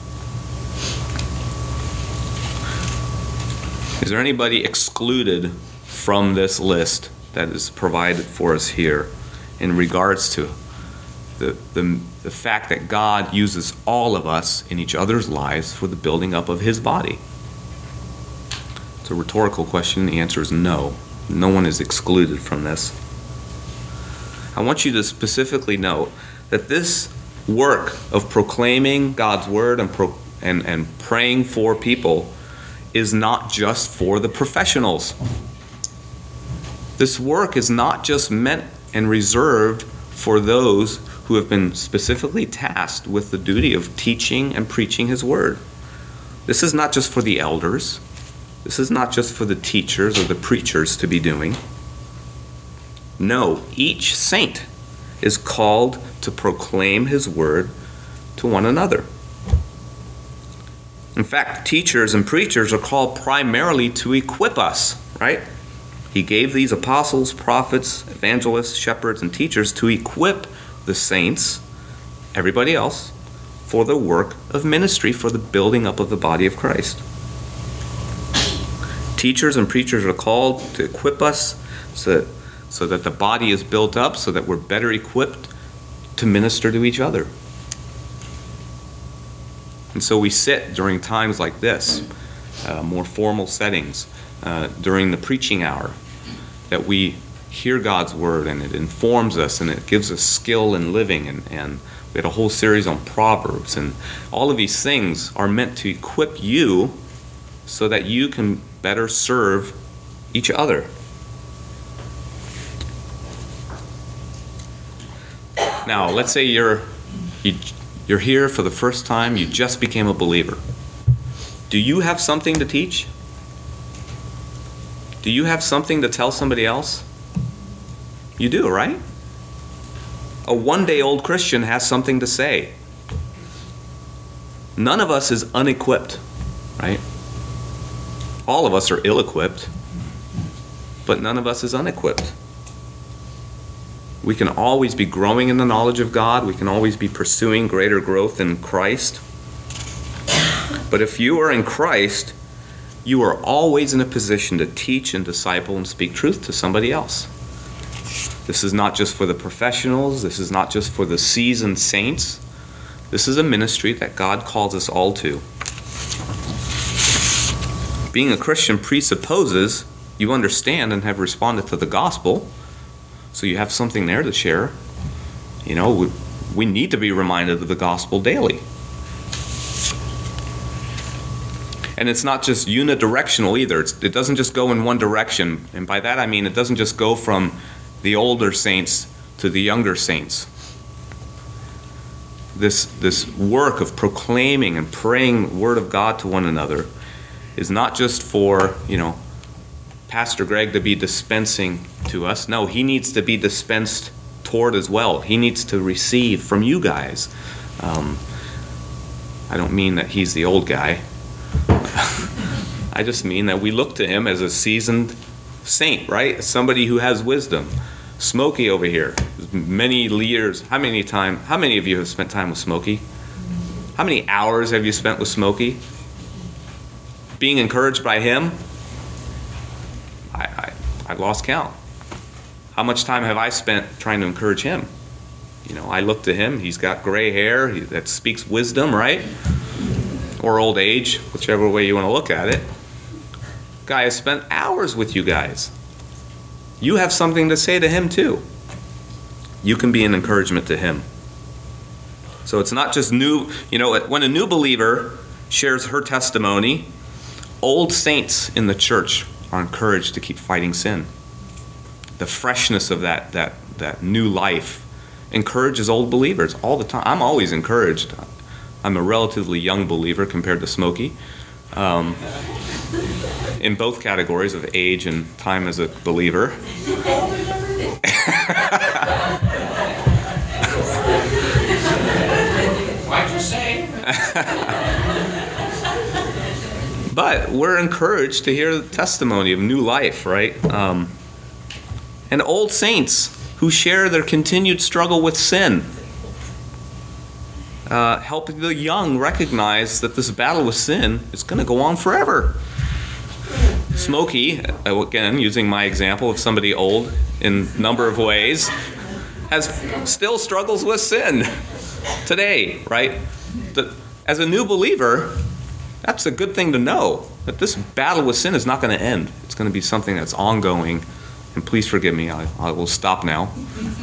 Is there anybody excluded from this list that is provided for us here in regards to the, the, the fact that God uses all of us in each other's lives for the building up of his body? It's a rhetorical question. The answer is no. No one is excluded from this. I want you to specifically note that this work of proclaiming God's word and, pro, and, and praying for people is not just for the professionals. This work is not just meant and reserved for those who have been specifically tasked with the duty of teaching and preaching his word. This is not just for the elders. This is not just for the teachers or the preachers to be doing. No, each saint is called to proclaim his word to one another. In fact, teachers and preachers are called primarily to equip us, right? He gave these apostles, prophets, evangelists, shepherds, and teachers to equip the saints, everybody else, for the work of ministry, for the building up of the body of Christ. Teachers and preachers are called to equip us so that, so that the body is built up, so that we're better equipped to minister to each other. And so we sit during times like this, uh, more formal settings, uh, during the preaching hour, that we hear God's word and it informs us and it gives us skill in living. And, and we had a whole series on Proverbs. And all of these things are meant to equip you so that you can better serve each other. Now, let's say you're you, you're here for the first time, you just became a believer. Do you have something to teach? Do you have something to tell somebody else? You do, right? A one-day-old Christian has something to say. None of us is unequipped, right? All of us are ill-equipped, but none of us is unequipped. We can always be growing in the knowledge of God. We can always be pursuing greater growth in Christ. But if you are in Christ, you are always in a position to teach and disciple and speak truth to somebody else. This is not just for the professionals. This is not just for the seasoned saints. This is a ministry that God calls us all to. Being a Christian presupposes you understand and have responded to the gospel, so you have something there to share. You know, we, we need to be reminded of the gospel daily. And it's not just unidirectional either. It's, it doesn't just go in one direction. And by that I mean it doesn't just go from the older saints to the younger saints. This, this work of proclaiming and praying the word of God to one another is not just for, you know, Pastor Greg to be dispensing to us. No, he needs to be dispensed toward as well. He needs to receive from you guys. Um, I don't mean that he's the old guy. I just mean that we look to him as a seasoned saint, right? Somebody who has wisdom. Smokey over here, many years. How many time? How many of you have spent time with Smokey? How many hours have you spent with Smokey? Being encouraged by him? I, I, I lost count. How much time have I spent trying to encourage him? You know, I look to him. He's got gray hair he, that speaks wisdom, right? Or old age, whichever way you want to look at it. Guy has spent hours with you guys. You have something to say to him too. You can be an encouragement to him. So it's not just new, you know, when a new believer shares her testimony, old saints in the church are encouraged to keep fighting sin. The freshness of that that that new life encourages old believers all the time. I'm always encouraged. I'm a relatively young believer compared to Smokey, um, in both categories of age and time as a believer. But we're encouraged to hear the testimony of new life, right? Um, and old saints who share their continued struggle with sin. Uh, helping the young recognize that this battle with sin is going to go on forever. Smokey, again, using my example of somebody old in a number of ways, has still struggles with sin today, right? The, as a new believer, that's a good thing to know, that this battle with sin is not going to end. It's going to be something that's ongoing. And please forgive me, I, I will stop now.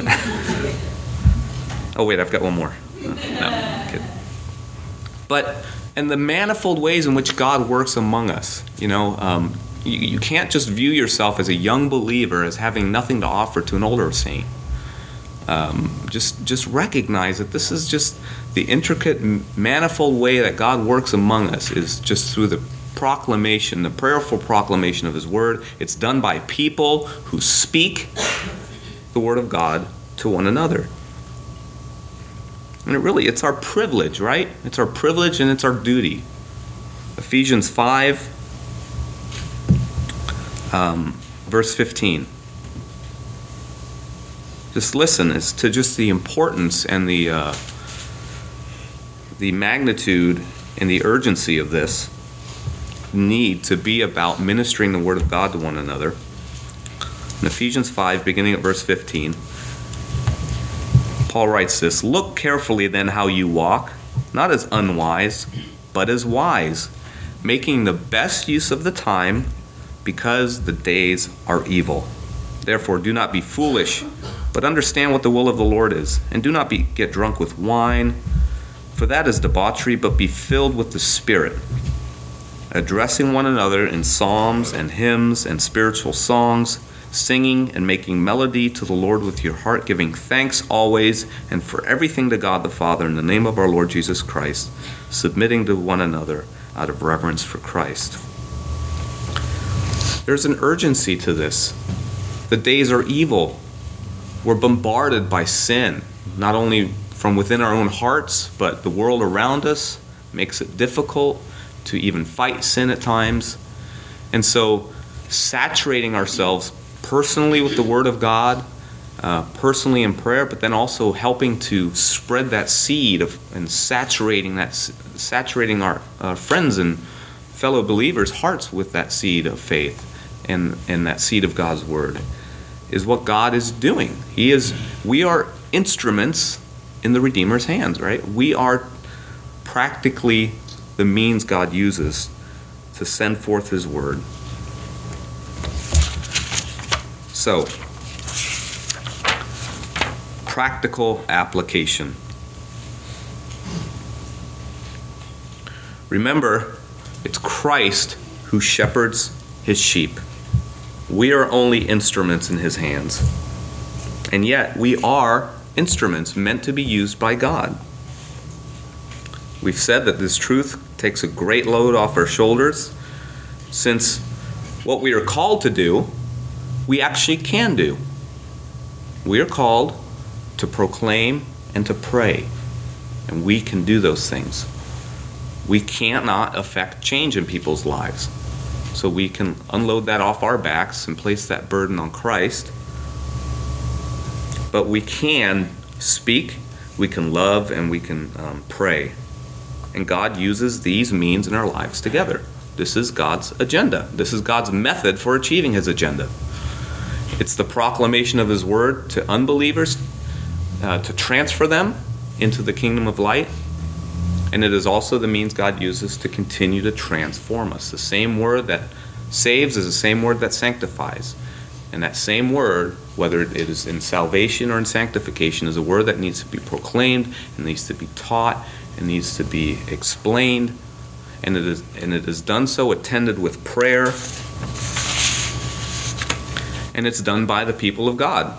Oh wait, I've got one more. No, I'm kidding. But, and the manifold ways in which God works among us, you know, um, you, you can't just view yourself as a young believer as having nothing to offer to an older saint. Um, just, just recognize that this is just the intricate, manifold way that God works among us is just through the proclamation, the prayerful proclamation of His Word. It's done by people who speak the Word of God to one another. And it really, it's our privilege, right? It's our privilege and it's our duty. Ephesians five, um, verse fifteen. Just listen as to just the importance and the uh, the magnitude and the urgency of this need to be about ministering the Word of God to one another. In Ephesians five, beginning at verse fifteen, Paul writes this, "Look carefully then how you walk, not as unwise, but as wise, making the best use of the time, because the days are evil. Therefore do not be foolish, but understand what the will of the Lord is, and do not be get drunk with wine, for that is debauchery, but be filled with the Spirit, addressing one another in psalms and hymns and spiritual songs, singing and making melody to the Lord with your heart, giving thanks always and for everything to God the Father in the name of our Lord Jesus Christ, submitting to one another out of reverence for Christ." There's an urgency to this. The days are evil. We're bombarded by sin, not only from within our own hearts, but the world around us makes it difficult to even fight sin at times. And so saturating ourselves personally with the Word of God, uh, personally in prayer, but then also helping to spread that seed of and saturating that saturating our uh, friends and fellow believers' hearts with that seed of faith and, and that seed of God's Word is what God is doing. He is. We are instruments in the Redeemer's hands, right? We are practically the means God uses to send forth His Word. So, practical application. Remember, it's Christ who shepherds His sheep. We are only instruments in His hands. And yet, we are instruments meant to be used by God. We've said that this truth takes a great load off our shoulders, since what we are called to do, we actually can do. We are called to proclaim and to pray, and we can do those things. We cannot affect change in people's lives, so we can unload that off our backs and place that burden on Christ. But we can speak, we can love, and we can um, pray. And God uses these means in our lives together. This is God's agenda. This is God's method for achieving His agenda. It's the proclamation of His Word to unbelievers, uh, to transfer them into the kingdom of light. And it is also the means God uses to continue to transform us. The same Word that saves is the same Word that sanctifies. And that same Word, whether it is in salvation or in sanctification, is a Word that needs to be proclaimed, and needs to be taught, and needs to be explained. And it is, and it is done so attended with prayer. And it's done by the people of God.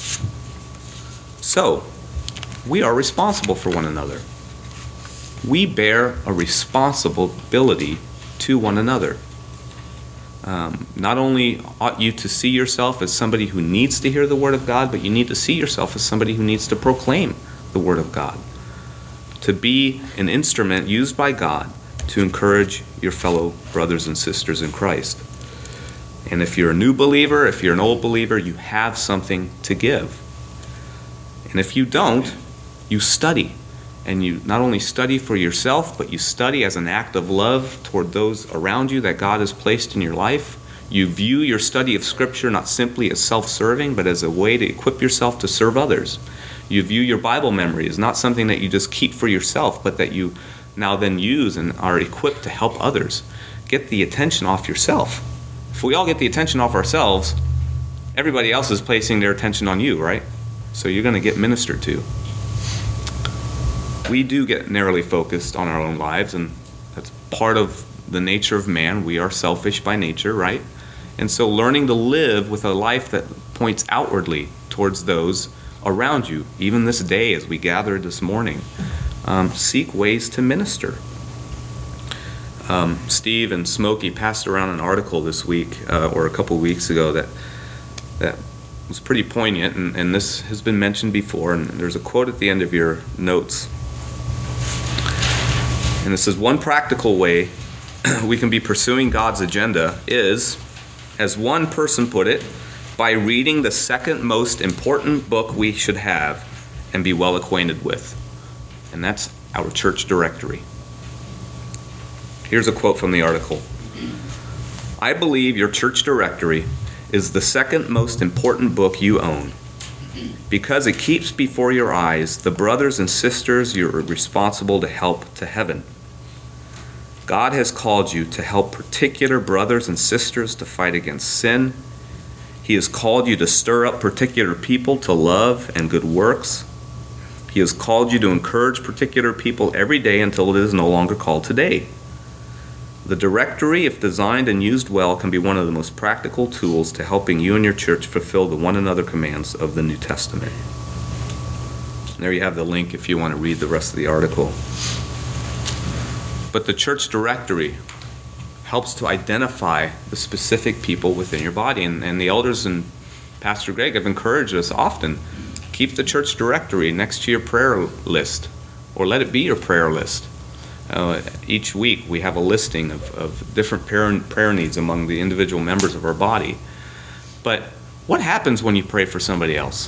So, we are responsible for one another. We bear a responsibility to one another. Um, not only ought you to see yourself as somebody who needs to hear the Word of God, but you need to see yourself as somebody who needs to proclaim the Word of God to be an instrument used by God to encourage your fellow brothers and sisters in Christ. And if you're a new believer, if you're an old believer, you have something to give. And if you don't, you study. And you not only study for yourself, but you study as an act of love toward those around you that God has placed in your life. You view your study of Scripture not simply as self-serving, but as a way to equip yourself to serve others. You view your Bible memory as not something that you just keep for yourself, but that you now then use and are equipped to help others. Get the attention off yourself. If we all get the attention off ourselves, everybody else is placing their attention on you, right? So you're going to get ministered to. We do get narrowly focused on our own lives, and that's part of the nature of man. We are selfish by nature, right? And so learning to live with a life that points outwardly towards those around you, even this day as we gathered this morning, um, seek ways to minister. Um, Steve and Smokey passed around an article this week, uh, or a couple weeks ago, that that was pretty poignant, and, and this has been mentioned before, and there's a quote at the end of your notes. And it says, one practical way we can be pursuing God's agenda is, as one person put it, by reading the second most important book we should have and be well acquainted with. And that's our church directory. Here's a quote from the article. I believe your church directory is the second most important book you own, because it keeps before your eyes the brothers and sisters you're responsible to help to heaven. God has called you to help particular brothers and sisters to fight against sin. He has called you to stir up particular people to love and good works. He has called you to encourage particular people every day until it is no longer called today. The directory, if designed and used well, can be one of the most practical tools to helping you and your church fulfill the one another commands of the New Testament. And there you have the link if you want to read the rest of the article. But the church directory helps to identify the specific people within your body. And, and the elders and Pastor Greg have encouraged us often, keep the church directory next to your prayer list, or let it be your prayer list. Uh, each week we have a listing of, of different prayer, prayer needs among the individual members of our body. But what happens when you pray for somebody else?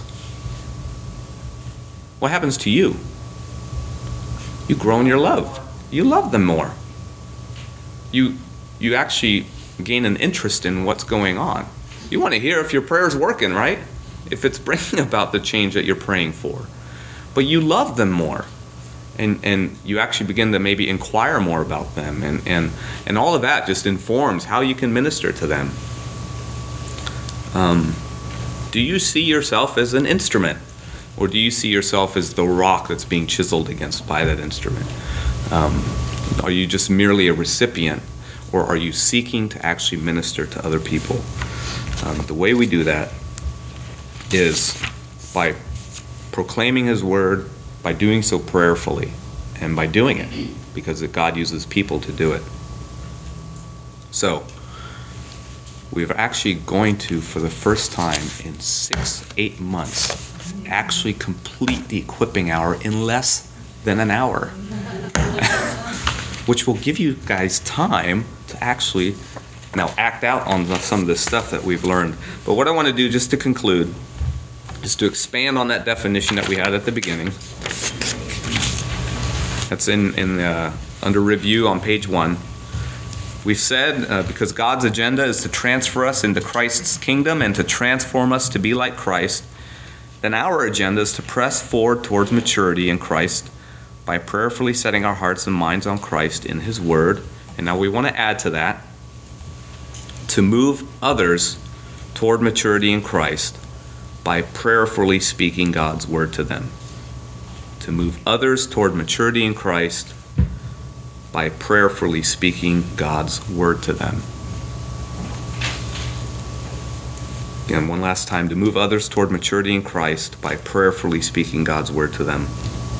What happens to you? You grow in your love. You love them more. You you actually gain an interest in what's going on. You want to hear if your prayer's working, right? If it's bringing about the change that you're praying for. But you love them more. And and you actually begin to maybe inquire more about them. And, and, and all of that just informs how you can minister to them. Um, do you see yourself as an instrument? Or do you see yourself as the rock that's being chiseled against by that instrument? Um, are you just merely a recipient, or are you seeking to actually minister to other people? Um, the way we do that is by proclaiming His word, by doing so prayerfully, and by doing it, because God uses people to do it. So, we're actually going to, for the first time in six, eight months, actually complete the equipping hour in less than an hour. Which will give you guys time to actually now act out on some of the stuff that we've learned. But what I want to do, just to conclude, is to expand on that definition that we had at the beginning. That's in, in uh, under review on page one. We've said, uh, because God's agenda is to transfer us into Christ's kingdom and to transform us to be like Christ, then our agenda is to press forward towards maturity in Christ by prayerfully setting our hearts and minds on Christ in His Word. And now we want to add to that, to move others toward maturity in Christ by prayerfully speaking God's Word to them. To move others toward maturity in Christ by prayerfully speaking God's Word to them. Again, one last time, to move others toward maturity in Christ by prayerfully speaking God's Word to them.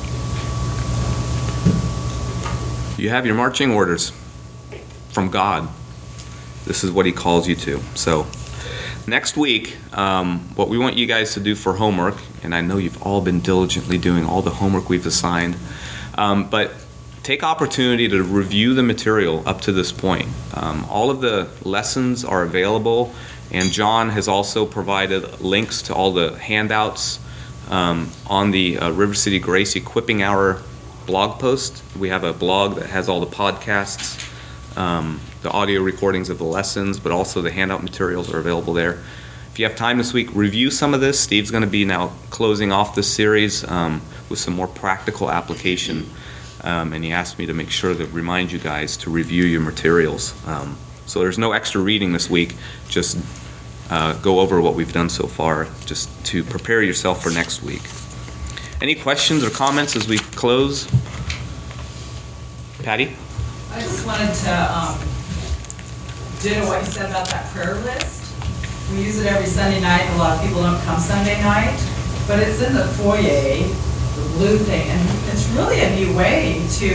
You have your marching orders from God. This is what He calls you to. So, next week, um, what we want you guys to do for homework, and I know you've all been diligently doing all the homework we've assigned, Um, but take opportunity to review the material up to this point. Um, all of the lessons are available, and John has also provided links to all the handouts um, on the uh, River City Grace Equipping Hour blog post. We have a blog that has all the podcasts, um, the audio recordings of the lessons, but also the handout materials are available there. If you have time this week, review some of this. Steve's going to be now closing off this series um, with some more practical application. Um, and he asked me to make sure to remind you guys to review your materials. Um, so there's no extra reading this week. Just uh, go over what we've done so far, just to prepare yourself for next week. Any questions or comments as we close? Patty? I just wanted to um, ditto what you said about that prayer list. We use it every Sunday night, and a lot of people don't come Sunday night, but it's in the foyer, the blue thing, and it's really a neat way to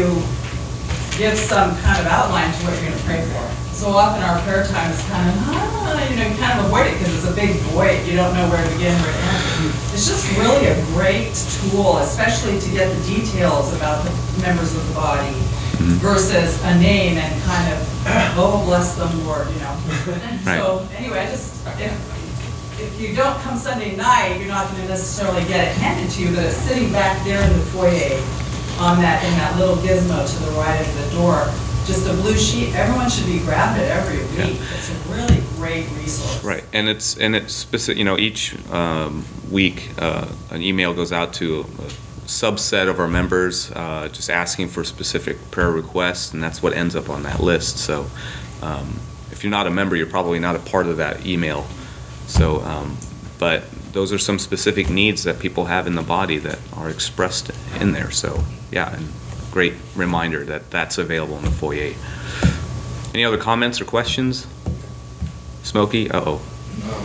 give some kind of outline to what you're going to pray for. So often our prayer time is kind of, ah, you know, you kind of avoid it because it's a big void. You don't know where to begin, where to end. It's just really a great tool, especially to get the details about the members of the body versus a name and kind of, oh, bless them, Lord, you know. Right. So anyway, I just, if, if you don't come Sunday night, you're not going to necessarily get it handed to you, but it's sitting back there in the foyer on that, in that little gizmo to the right of the door. Just a blue sheet. Everyone should be grabbing it every week. Yeah. It's a really great resource. Right, and it's and it's specific. You know, each um, week uh, an email goes out to a subset of our members, uh, just asking for specific prayer requests, and that's what ends up on that list. So, um, if you're not a member, you're probably not a part of that email. So, um, but those are some specific needs that people have in the body that are expressed in there. So, yeah, and great reminder that that's available in the foyer. Any other comments or questions? Smokey? Uh-oh. Um,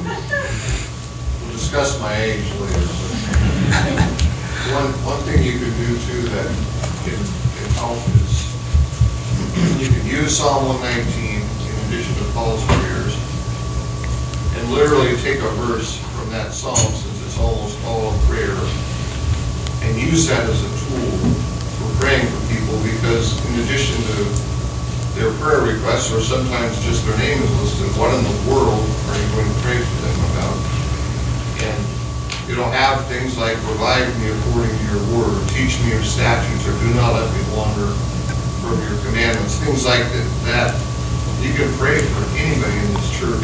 We'll discuss my age later, but one, one thing you could do too that can, can help is you can use Psalm one nineteen in addition to Paul's prayers and literally take a verse from that psalm, since it's almost all prayer, and use that as a tool for praying for people, because in addition to their prayer requests, or sometimes just their name is listed, what in the world are you going to pray for them about? And it'll have things like, revive me according to your word, or teach me your statutes, or do not let me wander from your commandments, things like that. that you can pray for anybody in this church.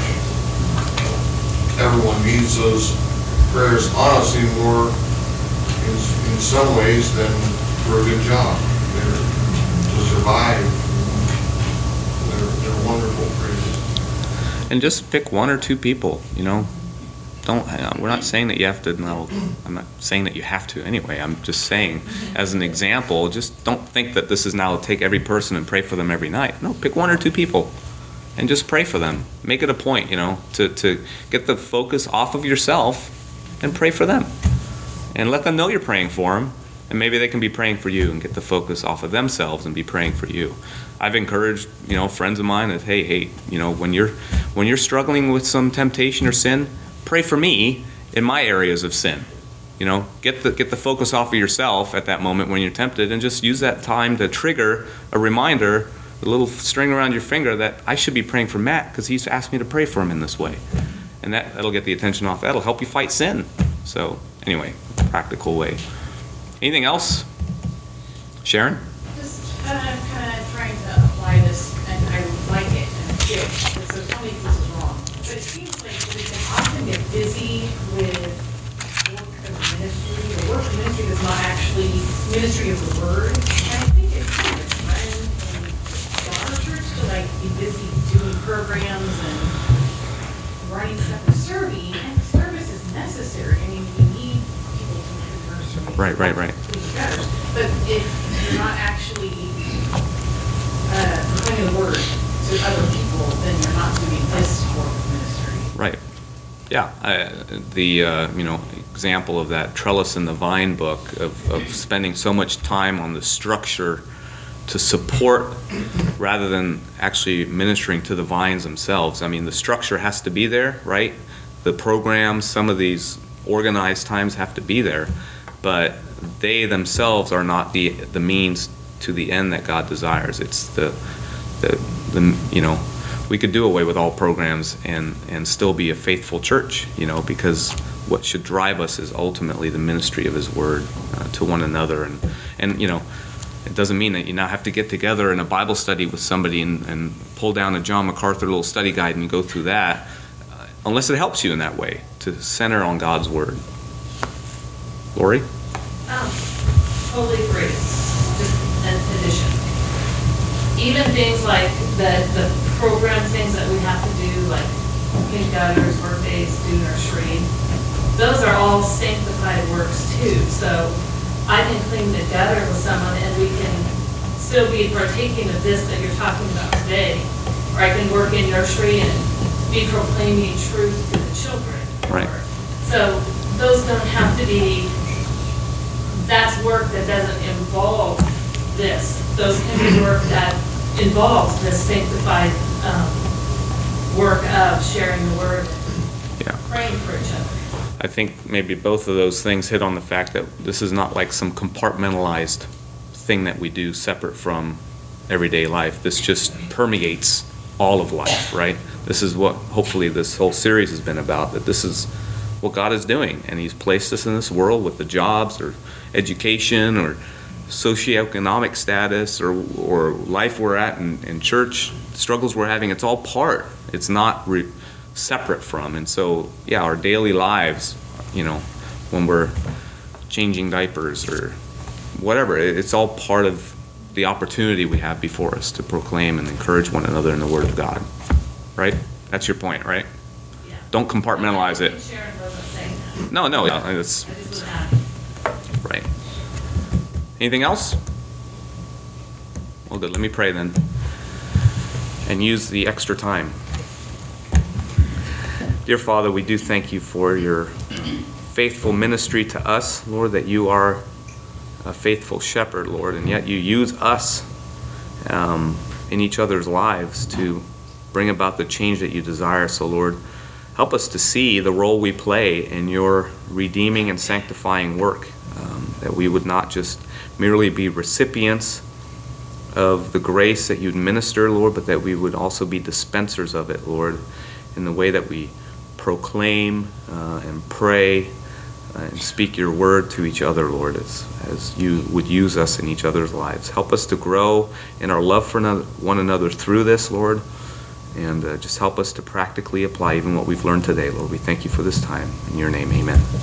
Everyone needs those prayers, honestly, more in, in some ways than for a good job. They're to survive. They're, they're wonderful prayers. And just pick one or two people, you know. Don't, we're not saying that you have to, no, I'm not saying that you have to anyway. I'm just saying, as an example, just don't think that this is now take every person and pray for them every night. No, pick one or two people and just pray for them. Make it a point, you know, to, to get the focus off of yourself and pray for them. And let them know you're praying for them. And maybe they can be praying for you and get the focus off of themselves and be praying for you. I've encouraged, you know, friends of mine that, hey, hey, you know, when you're when you're struggling with some temptation or sin, pray for me in my areas of sin. You know, get the get the focus off of yourself at that moment when you're tempted, and just use that time to trigger a reminder, a little string around your finger that I should be praying for Matt because he's asked me to pray for him in this way. And that, that'll get the attention off. That'll help you fight sin. So anyway, practical way. Anything else? Sharon? Just kind of, kind of trying to apply this, and I like it, and it's good, but so tell me if this is wrong. But it seems like we can often get busy with work of ministry, or work of ministry that's not actually ministry of the word. And I think it's kind of a trend in our church to like be busy doing programs and writing stuff and serving, and service is necessary. I mean, we need people to converse. Right, right, right. But if you're not actually uh, proclaiming the word to other people, then you're not doing this work of ministry. Right. Yeah. I, the uh, you know example of that Trellis and the Vine book of, of spending so much time on the structure to support rather than actually ministering to the vines themselves. I mean, the structure has to be there, right? The programs, some of these organized times have to be there, but they themselves are not the, the means to the end that God desires. It's the, the, the, you know, we could do away with all programs and, and still be a faithful church, you know, because what should drive us is ultimately the ministry of His Word uh, to one another. And, and, you know, it doesn't mean that you now have to get together in a Bible study with somebody and, and pull down a John MacArthur little study guide and go through that, uh, unless it helps you in that way, to center on God's Word. Lori? Um, totally agree, just an addition. Even things like the, the program things that we have to do, like pink gutters, birthdays, student nursery, those are all sanctified works too. So I can clean the gutter with someone and we can still be partaking of this that you're talking about today. Or I can work in nursery and be proclaiming truth to the children. Right. So those don't have to be, that's work that doesn't involve this. Those can be work that involves this sanctified um, work of sharing the word and Yeah. praying for each other. I think maybe both of those things hit on the fact that this is not like some compartmentalized thing that we do separate from everyday life. This just permeates all of life, right? This is what hopefully this whole series has been about, that this is what God is doing, and He's placed us in this world with the jobs or education or socioeconomic status or or life we're at in, in church, struggles we're having. It's all part. It's not re- separate from. And so, yeah, our daily lives, you know, when we're changing diapers or whatever, it- it's all part of the opportunity we have before us to proclaim and encourage one another in the Word of God. Right? That's your point, right? Yeah. Don't compartmentalize I it. think Sharon wasn't saying that. No, no, no, it's I just was asking. right. Anything else? Well, good. Let me pray then, and use the extra time. Dear Father, we do thank You for Your faithful ministry to us, Lord, that You are a faithful shepherd, Lord, and yet You use us um, in each other's lives to bring about the change that You desire. So, Lord, help us to see the role we play in Your redeeming and sanctifying work, um, that we would not just merely be recipients of the grace that You administer, Lord, but that we would also be dispensers of it, Lord, in the way that we proclaim uh, and pray uh, and speak Your word to each other, Lord, as, as You would use us in each other's lives. Help us to grow in our love for no- one another through this, Lord, and uh, just help us to practically apply even what we've learned today, Lord. We thank You for this time. In Your name, amen.